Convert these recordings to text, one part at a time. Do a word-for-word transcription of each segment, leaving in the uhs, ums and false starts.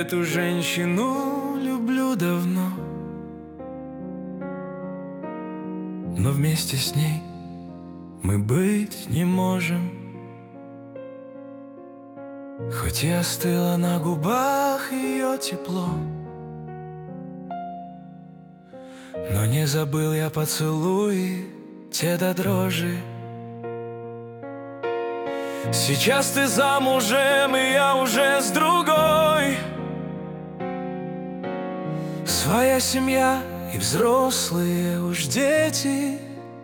эту женщину люблю давно, но вместе с ней мы быть не можем. Хоть и остыло на губах ее тепло, но не забыл я поцелуи те до дрожи. Сейчас ты замужем, и я уже с другой. Своя семья и взрослые уж дети.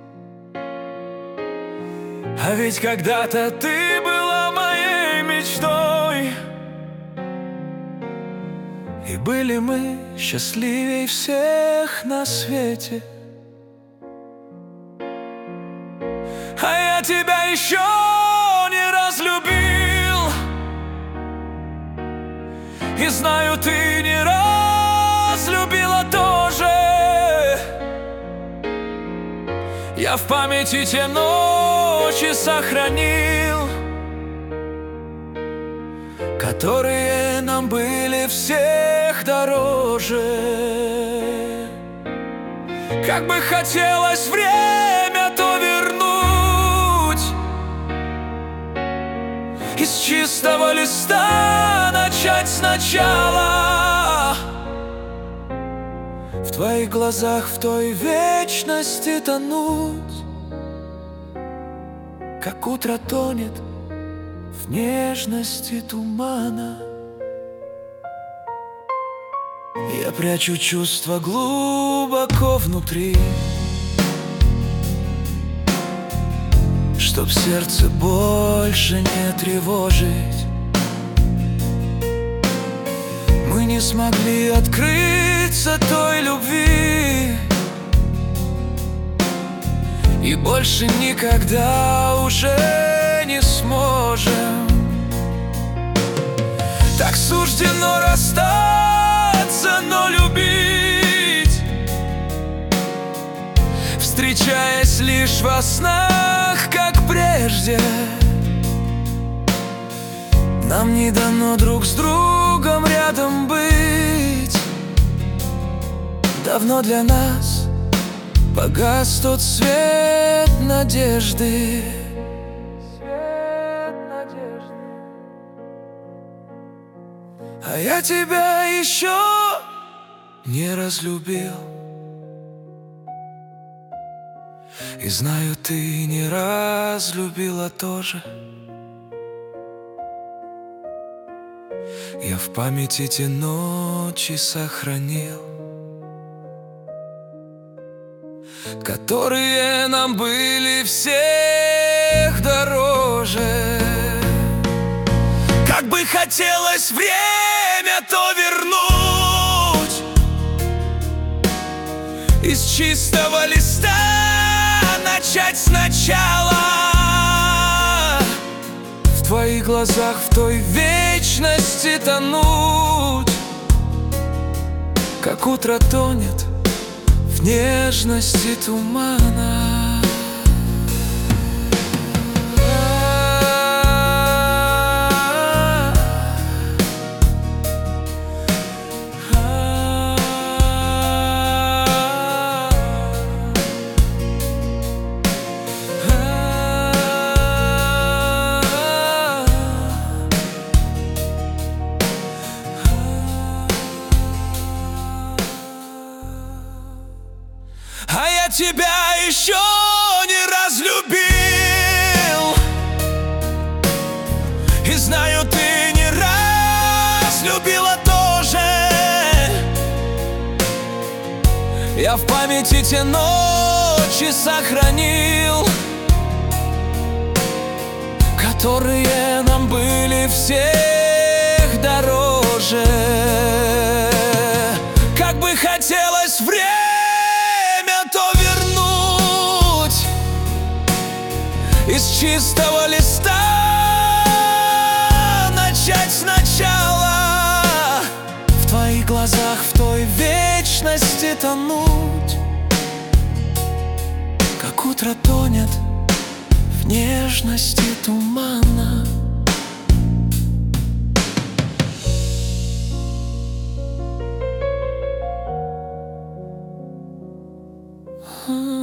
А ведь когда-то ты была моей мечтой, и были мы счастливей всех на свете. А я тебя еще не разлюбил, и знаю, ты не раз любила тоже. Я в памяти те ночи сохранил, которые нам были всех дороже. Как бы хотелось время то вернуть, и с чистого листа начать сначала. В твоих глазах в той вечности тонуть, как утро тонет в нежности тумана. Я прячу чувства глубоко внутри, чтоб сердце больше не тревожить. Мы не смогли открыться той любви, и больше никогда уже не сможем. Так суждено расстаться, но любить, встречаясь лишь во снах, как прежде. Нам не дано друг с другом рядом быть. Давно для нас погас тот свет надежды. Свет надежды. А я тебя еще не разлюбил, и знаю, ты не раз любила тоже. Я в памяти те ночи сохранил, которые нам были всех дороже. Как бы хотелось время то вернуть, и с чистого листа начать сначала. В твоих глазах в той вечности тонуть, как утро тонет в нежности тумана. А я тебя еще не разлюбил, и знаю, ты не раз любила тоже. Я в памяти те ночи сохранил, которые нам были всех дороже. Как бы хотелось время из чистого листа начать сначала. В твоих глазах в той вечности тонуть, как утро тонет в нежности тумана. А.